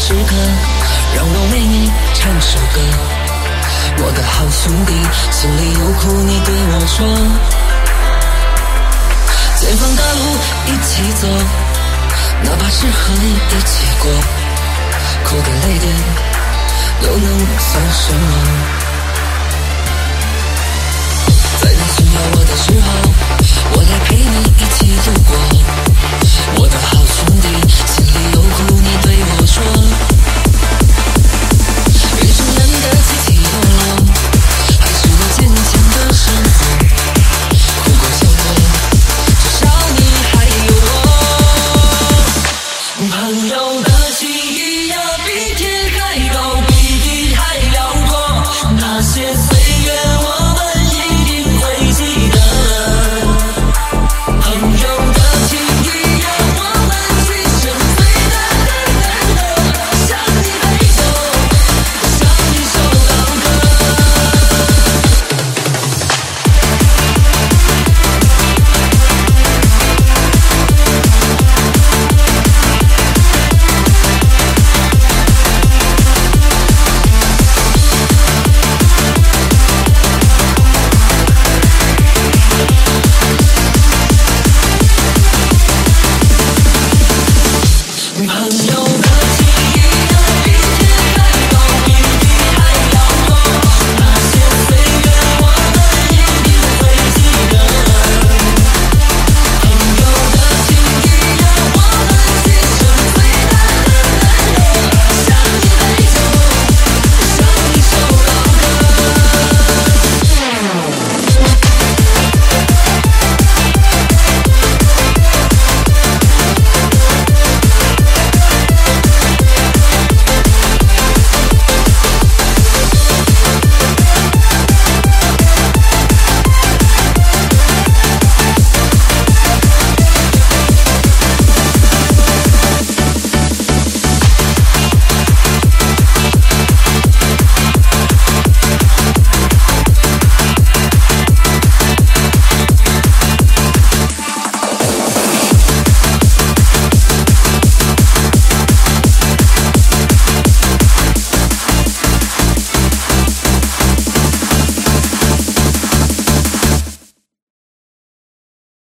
时刻，让我为你唱首歌。我的好兄弟，心里有苦你对我说，前方的路一起走，哪怕是和你一起过，哭点泪点又能算什么？在你需要我的时候，我来陪你一起度过。我的好兄弟，心里有苦你对我说，人生难得起起落落，还是要坚强的生活。哭过笑过，至少你还有我。朋友的情谊呀，比天还高，比地还辽阔。那些岁月我们一定会记得。朋友的情谊呀，我们今生最难得，向你陪酒，向你守老歌。朋友